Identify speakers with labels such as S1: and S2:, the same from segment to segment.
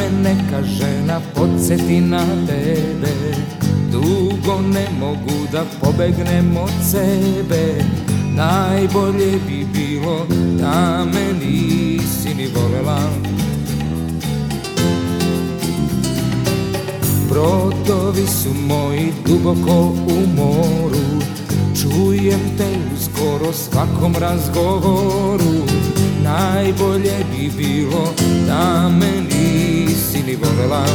S1: me neka žena podsjeti na tebe, dugo ne mogu da pobegnem od sebe. Najbolje bi bilo da me nisi ni volela. Brodovi su moji duboko u moru, čujem te u skoro svakom razgovoru. Najbolje bi bilo da me nisi ni volela.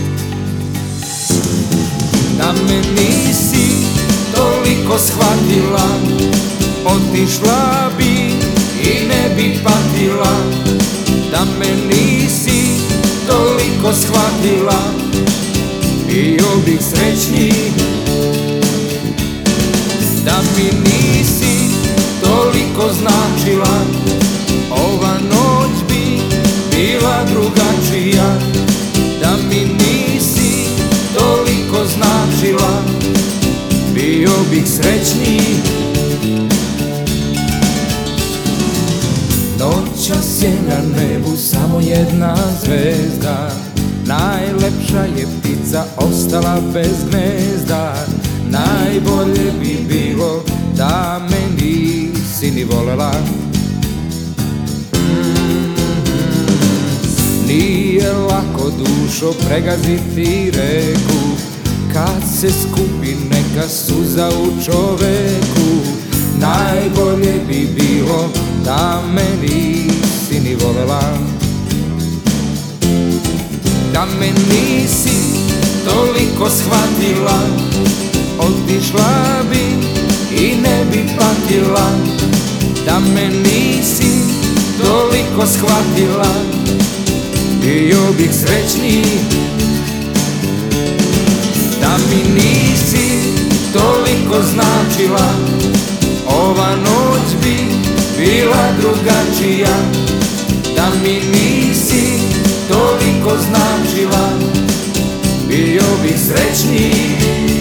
S1: Da me nisi toliko shvatila, otišla bi i ne bi patila. Da me nisi toliko shvatila, bio bih srećniji. Da mi nisi toliko značila, ova noć bi bila drugačija. Da mi nisi toliko značila, bio bih srećniji. Noćas je na nebu samo jedna zvezda, najlepša je ptica ostala bez gnezda. Najbolje bi bilo da me nisi ni volela. Nije lako, dušo, pregaziti reku, kad se skupi neka suza u čoveku. Najbolje bi bilo da me nisi ni volela. Da me nisi toliko shvatila, otišla bi i ne bi patila. Da me nisi toliko shvatila, bio bih srećniji. Da mi nisi toliko značila, ova noć bi bila drugačija. Da mi nisi toliko značila, bio bih srećniji.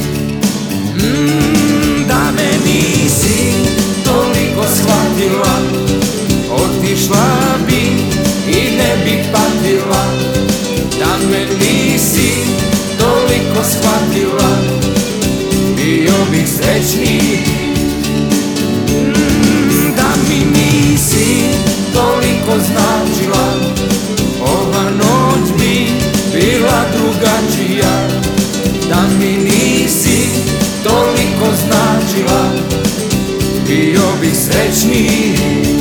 S1: Da me nisi toliko shvatila, otišla bi i ne bi patila. Da me nisi toliko shvatila, bio bih srećniji. Da mi nisi toliko značila, ova noć bi bila drugačija. Da mi nisi toliko značila, bio bih srećniji.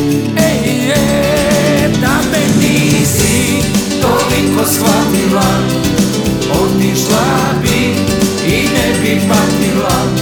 S1: Da me nisi toliko shvatila, otišla bi i ne bi patila.